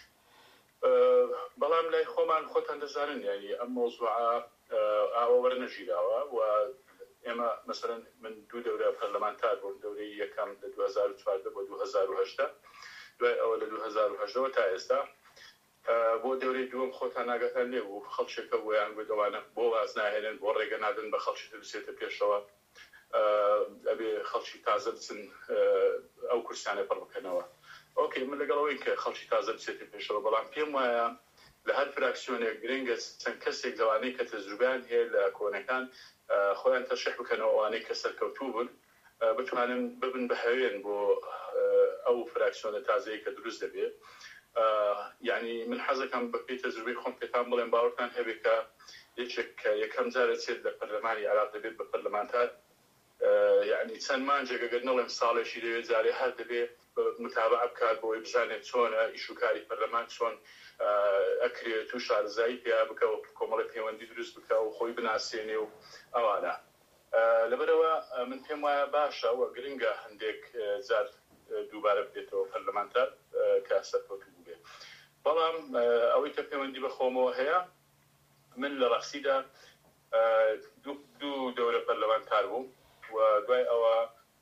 بەڵام لای خۆمان خۆتان دەزانن ینی ئەم مۆزوعە ئاوە وەرنەژیراوە و ئێمە مەسەرەن من دوو دەورە پەرلەمانتار بووم دەورەی یەکەم لە 2014 بۆ 2010 دوای ئەوە لە 2010 تا ئێستا بۆ دەورەی دووەم خۆتان ناگەتان لێ بوو خەڵکێکە بۆیان بێتەوانە بۆ واز ناهێنن بۆ ڕێگە نادن بە خەڵکی دەبسێتە پێشەوە ئەبێ خەڵکی تازە بچن ئەو کورسیانە پڕ بکەنەوە ئۆکەی من لەگەڵەوەی کە خەڵکی تازە بچێتە پێشەوە بەڵام پێم وایە لە هەر فراکسیۆنێک گرنگە چەند کەسێک لەوانەی کە تەجروبیان هەیە لە کۆنەکان خۆیان تەشریح بکەنەوە ئەوانەی کە سەرکەوتوو بوون بتوانن ببن بە هەوێن بۆ ئەو فراکسیۆنە تازەیە کە دروست دەبێت یعنی من حەزەکەم بە پێی تەجروبەی خۆم پێتان بڵێن باوەڕتان هەبێت کە یەکێک کە یەکەم جارە چێت لە پەرلەمانی عێراق دەبێت بە پەرلەمانتار یعنی چەند مانجێک ئەگەر نەڵێم ساڵێکی دەوێت جارێ هەر دەبێت متابعە بکات بۆی بزانێت چۆنە ئیشوکاری پەرلەمان چۆن ئەکرێت و شارەزایی پێیا بکەوە کۆمەڵی پەیوەندی دروست بکە و خۆی بناسیێنێ و ئەوانە لەبەرەوە من پێم وایە باشە و گرنگە هەندێک جار دووبارە بێتەوە پەرلەمانتار کە سەرکەوتوو بێت. بەڵام ئەوەی کە پەیوەندی بە خۆمەوە هەیە، من لە ڕاستیدا دوو دەورە پەرلەمانتار بووم و دوای ئەوە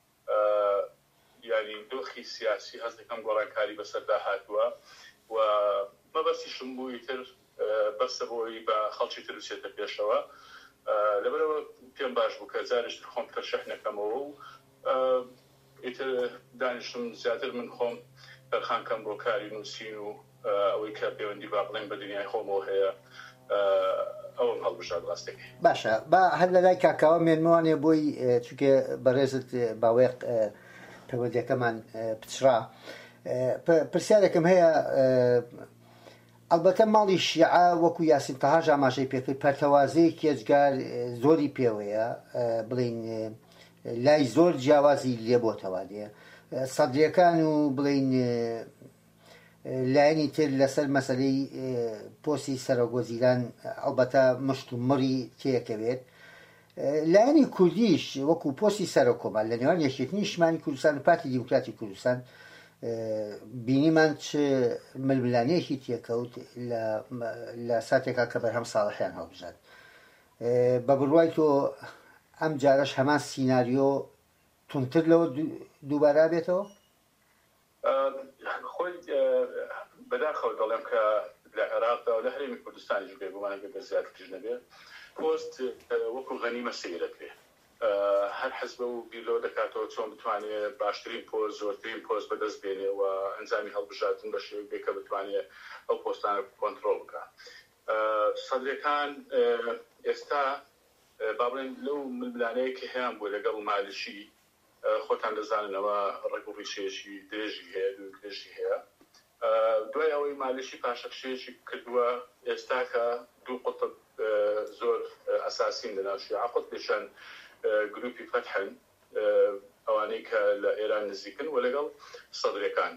ینی دۆخی سیاسی هەست دەکەم گۆڕانکاری بەسەردا هاتووە و مەبەستیشم بووی تر بەسە بۆی بە خەڵکی تر بچێتە پێشەوە. لەبەرەوە پێم باش بوو کە جارش خۆم تەرشەح نەکەمەوە و ئیتر دانیشتم زیاتر من خۆم تەرخانکەم بۆ کاری نووسین و ئەوەی کە پەیوەندی با بڵێن بە دنیای خۆمەوە هەیە ئەوم هەڵبژات ڕاستەکەی. باشە با هەر لە لای کاکاوە مێنمەوانێ بۆی چونکە بەڕێزت باوێق پەیوەندیەکەمان پچرا. پرسیارێکم هەیە، ئەلبەتە ماڵی شیعە وەکو یاسین تەهاژ ئاماژەی پێکرد پەرتەوازەیەکی کێجگار زۆری پێوەیە، بڵین لای زۆر جیاوازی لێبۆتەوە دێ سەدرەکان و بڵین لایەنی تر لەسەر مەسەلەی پۆستی سەرۆکوەزیران ئەلبەتە مشت و مڕی تێکەوێت. لایەنی کوردیش وەکو پۆستی سەرۆکۆمار لە نێوان یەکێتی نیشتیمانی کوردستان و پارتی دیموکراتی کوردستان بینیمان چ ململانەیەکی تێکەوت لە ساتێکا کە بەرهەم ساڵحیان هەڵبژات. بە بڕوای تۆ ئەم جارەش هەمان سیناریۆ تونتر لەوە دووبارە بێتەوە؟ خۆی بەداخەوە دەڵێم کە لە عێراقدا و لە هەرێمی کوردستانی بێ بمانەگە بە زیاتر نەبێ پۆست وەکو غەنیمە سەیرەت بێ، هەر حەزبە و بیرۆ دەکاتەوە چۆن بتوانێت باشترین پۆست زۆرترین پۆست بەدەست بێنێ و ئەنجامی هەڵبژاتن بە شێوەیەک بێ کە بتوانێت ئەو پۆستانە کۆنتڕۆڵ بکات. سەدرەکان ئێستا با بڵێن لەو ململانەیە کە هەیەیان بوو لەگەڵ مالیشی خۆتان دەزاننەوە ڕێگوڕیشێکی درێژی هەیە درێژی هەیە. دوای ئەوەی مالیشی پاشەکشەیەکی کردووە ئێستا کە دوو قوتب زۆر ئەساسین لەناو شیعە قوتبێشان گروپی فەتحن ئەوانەی کە لە ئێران نزیکن و لەگەڵ سەدرەکان.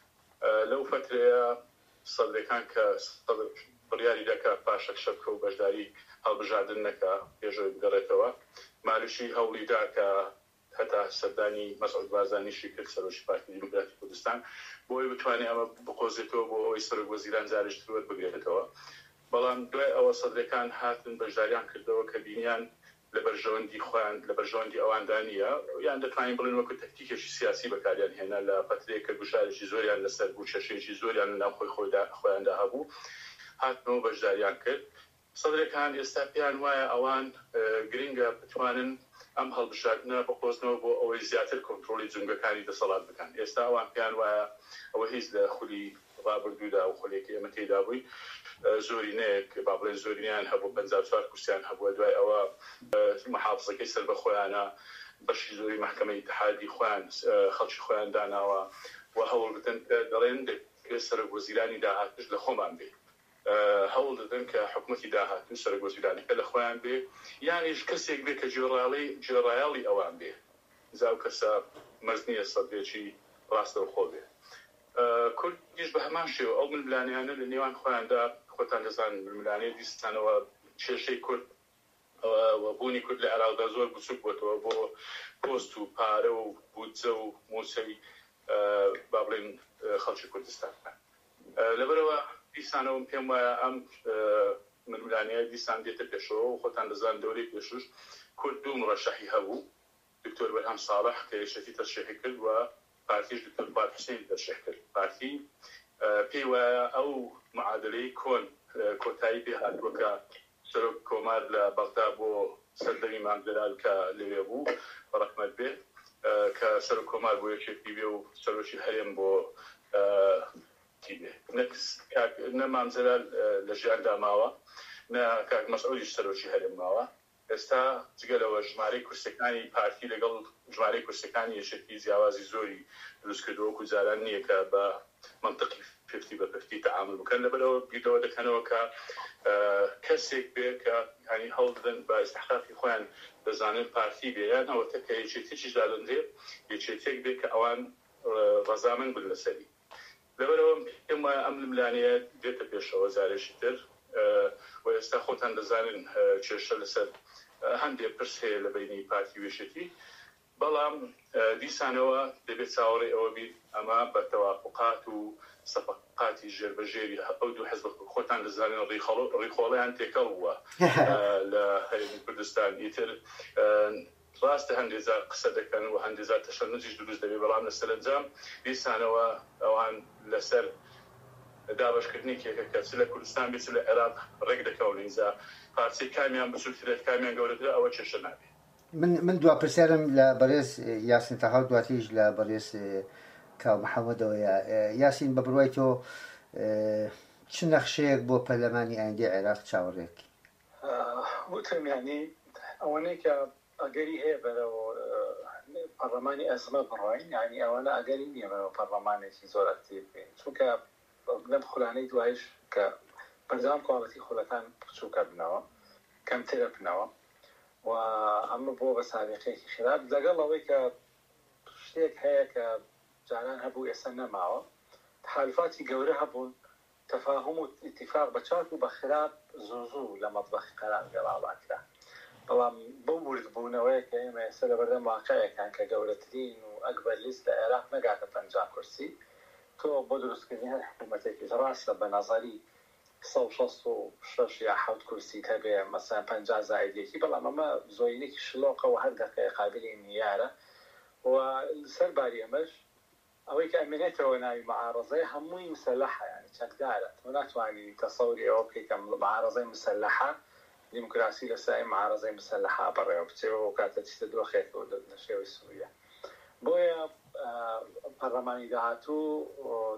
لەو فترەیە سەدرەکان کە بڕیاری دەکات پاشەکشە بکە و بەشداری هەڵبژاردن نەکا پێشەوەی بگەڕێتەوە. مالیشی هەوڵیدا کە هەتا سەردانی مەسعود بارزانیشی کرد سەرۆکی پارتی دیموکراتی کوردستان بۆی بتوانێت ئەمە بقۆزێتەوە بۆ ئەوەی سەرۆکوەزیران جارێشتر وەربگرێتەوە. بەڵام دوای ئەوە سەدرەکان هاتن بەشداریان کردەوە کە بینیان لە بەرژەوەندی خۆیان لە بەرژەوەندی ئەواندا نییە، یان دەتوانین بڵێن وەکو تەکتیکێکی سیاسی بەکاریان هێنا لە فترەیە کە گوشارێکی زۆریان لەسەر بوو، کێشەیەکی زۆریان لەناو خۆیاندا هەبوو، هاتنەوە بەشداریان کرد. سەدرەکان ئێستا پێیان وایە ئەوان گرنگە بتوانن ئەم هەڵبژاردنە بقۆزنەوە بۆ ئەوەی زیاتر کۆنتڕۆڵی جنگەکانی دەسەڵات بکەن. ئێستا ئەوان پێیان وایە ئەوە هیچ لە خولی ڕابردوودا و خولێکی ئێمە تێدا بووی زۆرینەیەک با بڵێن زۆرینیان هەبوو 54 کورسیان هەبووە، دوای ئەوە محافزەکەی سەر بە خۆیانە بەشی زۆری محکەمەی اتحادی خۆیان خەڵکی خۆیان داناوە و هەوڵ بدەن دەڵێن سەرۆکوەزیرانی داهاتوش لە خۆمان بێت، هەوڵ دەدەن کە حکوومەتی داهاتوو سەرۆکوەزیرانەکە لە خۆیان بێ، یانیش کەسێک بێ کە جێڕایاڵی ئەوان بێ، زاو کەسە مەرج نییە سەدرێکی ڕاستەوخۆ بێ. کوردیش بە هەمان شێوە ئەو ململانیانە لە نێوان خۆیاندا خۆتان دەزانن ململانەی دیستانەوە کێشەی کورد بوونی کورد لە عێراقدا زۆر بچووک بووەوە بۆ پۆست و پارە و بودجە و موسەی با بڵێن خەڵکی کوردستان. لەبەرەوە دیسانەوە پێم وایە ئەم ململانەیە دیسان دێتە پێشەوە و خۆتان دەزانن دەورەی پێشوش کورد دوو مڕەشەحی هەبوو، دکتۆر بەرهەم ساڵح کە یەکێتی تەرشیحی کرد و پارتیش دکتۆر بات حوسێن تەرشیح کرد. پارتی پێی وایە ئەو معادلەی کۆتایی پێ هاتووە کە سەرۆک کۆمار لە بەغدا بۆ سەردەمی مامزەلال کە لەوێ بوو بەڕەحمەت بێ کە سەرۆک کۆمار بۆ یەکێتی بێ و سەرۆکی هەرێم بۆ نە مامزەلال لە ژیان داماوە نە کاک مەسعودیش سەرۆکی هەرێم ماوە. ئێستا جگەلەوە ژمارەی کورسەکانی پارتی لەگەڵ ژمارەی کورسەکانی یەکێتی جیاوازی زۆری دروست کردەوە و جاران نییە کە بە منطقی 50 بە 50 تعامل بکەن. لەبەرەوە بیرەوە دەکەنەوە کە کەسێک بێ کە ینی هەوڵ دەدەن بە ئیستحقاقی خۆیان دەزانن پارتی بێ یان ئەوەتە کە یەکێتییش دادەندێ یەکێتێک بێ کە ئەوان ڕەزامەند بن لەسەری. لەبەرەوە پێم وایە ئەم ململانەیە دێتە پێشەوە جارێکی تر و ئێستا خۆتان دەزانن کێشە لەسەر هەندێک پرس هەیە لە بینی پارتی وێشێتی، بەڵام دیسانەوە دەبێت چاوەڕێ ئەوە بیت ئەمە بە تەوافقات و سەفقاتی ژێربەژێری ئەو دوو حەزب خۆتان دەزانن ڕێخۆڵیان تێکەڵ بووە لە هەرێمی کوردستان. ئیتر ڕاستە هەندێزار قسە دەکەن و هەندێزار تەشەنجیش دروست دەبێت، بەڵام لە سەرنجام دیسانەوە ئەوان لەسەر دابشکردنی کێکە کە لە کوردستان بێت لە عێراق ڕێک دەکەون ئینجا پارچەی کامیان بچووکترێت کامیان گەورەترە ئەوە کێشە نابێت. من دوا پرسیارم لە بەڕێز یاسین تەحاو دواتیش لە بەڕێز کاو محەممەدەوەیە. یاسین بە بڕوای تۆ چ نەخشەیەک بۆ پەرلەمانی ئایندەی عێراق چاوەڕێکی؟ وتم ینی ئەوەنەی کە ئەگەری هەیە بەرەوە پەرلەمانی ئەزمە بڕۆین، ینی ئەوەنە ئەگەری نییە بەرەوە پەرلەمانێکی زۆر ئەکتیڤ بین، چونکە لەم خولانەی دوایش کە بەردەوام کواڵەتی خولەکان بچووکە بنەوە کەمترە بنەوە و ئەمە بۆ بە سابقەیەکی خراپ لەگەڵ ئەوەی کە شتێک هەیە کە جاران هەبوو ئێستا نەماوە، تحالفاتی گەورە هەبوون، تەفاهم و اتفاق بە چاک و بە خراپ زوو لە مەطبەخی قەرار گەڵاڵاکرا. بەڵام بۆ وردبوونەوەیە کە ئێمە ئێستا لە بەردەم واقعەکان کە گەورەترین و ئەکبەر لیست لە عێراق نەگاتە 50 کورسی، تۆ بۆ دروستکردنی هەر حکوومەتێکی ڕاستە بە نەزەری 166 یا 7 کورسی هەبێ مەسەن 50 زائیدێکی، بەڵام ئەمە زۆینێکی شلۆقە و هەر دەقەیە قابلی نیارە و سەر باری ئەمەش ئەوەی کە ئەمێنێتەوە ناوی مەعارەزەی هەمووی مسلحە، یعنی چەکدارە، تۆ ناتوانانی تەسەوری ئەوە بکەیت کە مەعارەزەی مسلحە دیموکراسی لەسای مەعارەزەی مسلحە بەڕێوە بچێەوە و کاتە چیتە دۆخێتەوە لە شێوەی سووریا. بۆیە پەرلەمانی داهاتوو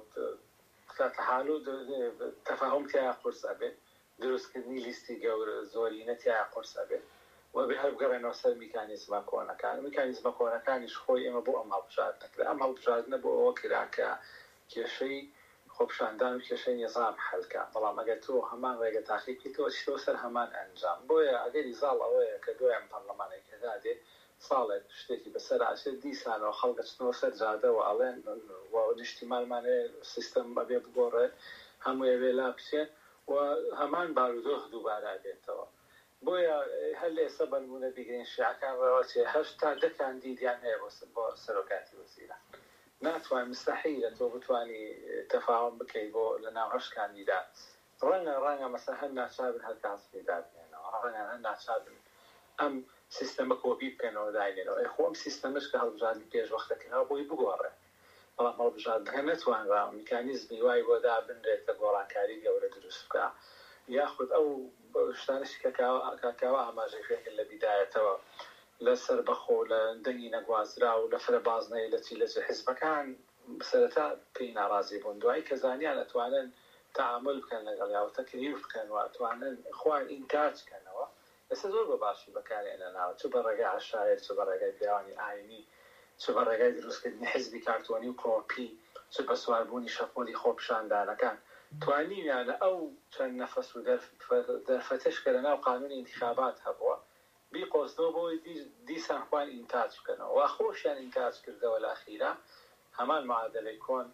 تەحالو تەفاهم تیا قورس ئەبێت، دروستکردنی لیستی گەورە زۆرینە تیا قورس ئەبێت و بێ هەر بگەڕێنەوە سەر میکانیزمە کۆنەکان. میکانیزمە کۆنەکانیش خۆی ئێمە بۆ ئەم هەڵبژاردنە کرا، ئەم هەڵبژاردنە بۆ ئەوە کرا کە کێشەی خۆپشاندان و کێشەی نێزام حەلکە، بەڵام ئەگەر تۆ هەمان ڕێگە تاقی بکەیتەوە چیتەوە سەر هەمان ئەنجام. بۆیە ئەگەری زاڵ ئەوەیە کە دوایان پەرلەمانێکەدا دێت ساڵێک شتێکی بەسەر ئاشێت دیسانەوە خەڵکە چنەوە سەر جادەوە ئەڵێن نیشتیمانمانێ سیستەم ئەبێ بگۆڕێ هەموو ئەوێ لا بچێت و هەمان بارودۆخ دووبارە بێتەوە. بۆیە هەر لە ئێستا بەنمونە بیگرین شیعەکان ڕەوەچێ 8 کاندیدیان هەیە بۆ سەرۆکاتی وەزیران، ناتوان مستحیلە تۆ بتوانی تەفاهم بکەیت بۆ لە ناو 8 کاندیدا. ڕەنگە مەسەن هەر ناچابن هەر کاسپێدا بێنەوە، ڕەنگە هەر ناچابن ئەم سیستەمە کۆپی بکەنەوە داینێنەوە، ئەی خۆم سیستەمەش کە هەڵبژاردنی پێش وەختەکەنەوە بۆی بگۆڕێ، بەڵام هەڵبژاردنەکە نەتوانرا میکانیزمی وای بۆ دابنرێتە گۆڕانکاری گەورە دروست بکە، یاخود ئەو شتانشی کە کاکاوە ئاماژەی پێکرد لە بیدایەتەوە لە سەربەخۆ لە دەنگی نەگوازرا و لە فرەبازنەی لە چی لە حیزبەکان سەرەتا پێی ناڕازی بوون، دوایی کە زانیان ئەتوانن تعامل بکەن لەگەڵ یاوە تەکلیف بکەن و ئەتوانن خوان ئینتاج بکەنەوە، ئێستا زۆر بە باشی بەکارهێنەناوە، چ بە ڕێگەی عەشایر، چ بە ڕێگەی پیاوانی ئاینی، چ بە ڕێگەی دروستکردنی حیزبی کارتۆنی و کۆپی، چ بە سواربوونی شەپۆلی خۆپشاندانەکان، توانیویانە ئەو چەند نەفەس و دەرفەتش کە لەناو قانونی انتخابات هەبووە بیقۆزنەوە بۆی دیسان خوان ئینتاج بکەنەوە و خۆشیان ئینتاج کردەوە لە ئەخیرا هەمان معادلەی کۆن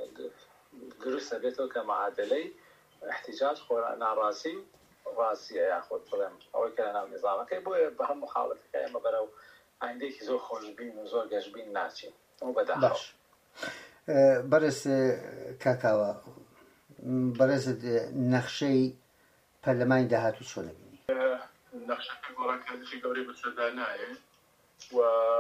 دروستە بێتەوە کە معادلەی احتیجاج خۆرا ناڕازی ڕازیە یاخۆت بڵێم ئەوەی کە لەناو نظامەکەی. بۆیە بە هەموو حاڵەتەکە ئێمە بەرەو ئایندێکی زۆر خۆشبین و زۆر گەشتبین ناچین ئەو بەداخەوە. بەرز کاکاوە بەرزت نەخشەی پەرلەمانی داهاتوو چۆن بینی؟ نەخشەکە گۆڕانکاریی گەورەی بەسەردا نایە و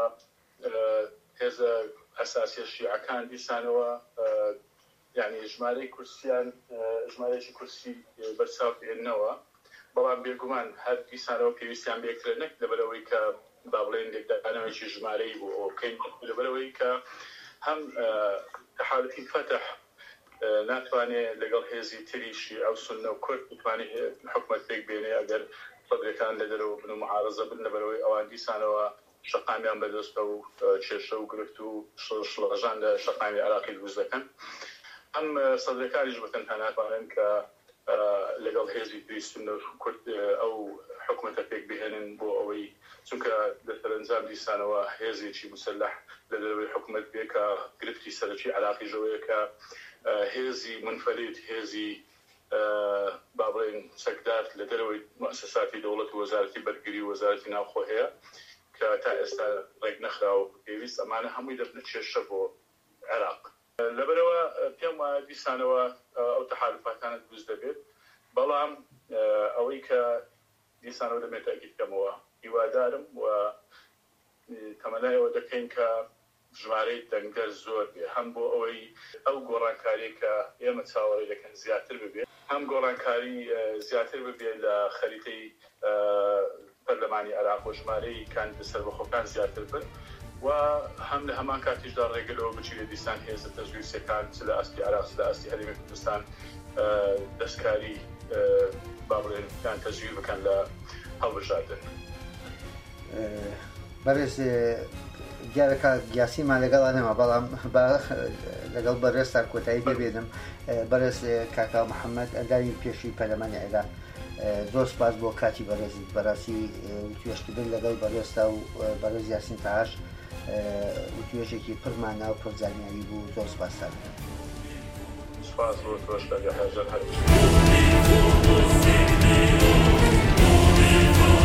هێزە ئەساسی شیعەکان دیسانەوە یعنی ژمارەی کورسیان ژمارەیەکی کورسی بەرچاوهێننەوە، بەڵام بێگومان هەر دیسانەوە پێویستیان بێکرێ نەک لەبەرەوەی کە با بڵێن لێکدانەوەیکی ژمارەی بوو ئەو بکەین، لەبەرەوەی کە هەم حالەتی فتح ناتوانێت لەگەڵ هێزی تریشی ئەو سنە و کورد بتوانێت حکومەت پێک بێنێ ئەگەر سەدرەکان لە دەرەوە بن و معارەزە بن، لەبەرەوەی ئەوان دیسانەوە شەقامیان بەدەستە و کێشە و گرفت و شڵەژان لە شەقامی عێراقی دروست دەکەن. ئەم سەدرەکانیش بەتەنها ناتوانن کە لەگەڵ هێزی تری سنە و کورد ئەو حکومەتە پێک بهێنن بۆ ئەوەی چونکە دەسەرەنجام دیسانەوە هێزێکی مسلح لە دەرەوەی حکومەت بێ کە گرفتی سەرەکی عێراقی ژەوەیە کە هێزی منفەرید هێزی با بڵێن سەکدار لە دەرەوەی مؤسساتی دەوڵەت و وەزارەتی بەرگری و وەزارەتی ناوخۆ هەیە کە کە تا ئێستا ڕێک نەخرا و پێویست ئەمانە هەمووی دەبنە کێشە بۆ عێراق لەبەرەوە پێم وایە دیسانەوە ئەو تەحالوفاتانە دروست دەبێت بەڵام ئەوەی کە دیسانەوە دەمێت تاکید بکەمەوە هیوادارم و تەمەنایەوە دەکەین کە ژمارەی دەنگەر زۆر بێ هەم بۆ ئەوەی ئەو گۆڕانکاری کە ئێمە چاوەڕێی دەکەن زیاتر ببێت هەم گۆڕانکاری زیاتر ببێت لە خەریتەی پەرلەمانی عێراق و ژمارەی کاندیدە سەربەخۆکان زیاتر بن و هەم لە هەمان کاتیشدا ڕێگەلەوە بچێت دیسان هێزە تەجویزیەکان چ لە ئاستی عێراق چ لە ئاستی هەرێمی کوردستان دەستکاری با بڵێن تەجویز بکەن لە هەڵبژاردن. بەڕێز دیارەکە گیاسیمان لەگەڵا نەما بەڵام لەگەڵ بەڕێستا کۆتایی ببێنم بەڕێز کاکا محەممەد ئەندامی پێشی پەرلەمانی عێراق زۆر سپاس بۆ کاتی بەڕێزیت بەڕاستی وتوێشتبن لەگەڵ بەڕێستا و بەڕێز یاسین تاهاش وتوێژێکی پڕمانە و پڕزانیاری بوو زۆر سپاسان. سپاس بۆ تۆش لەگە هەژەر هەر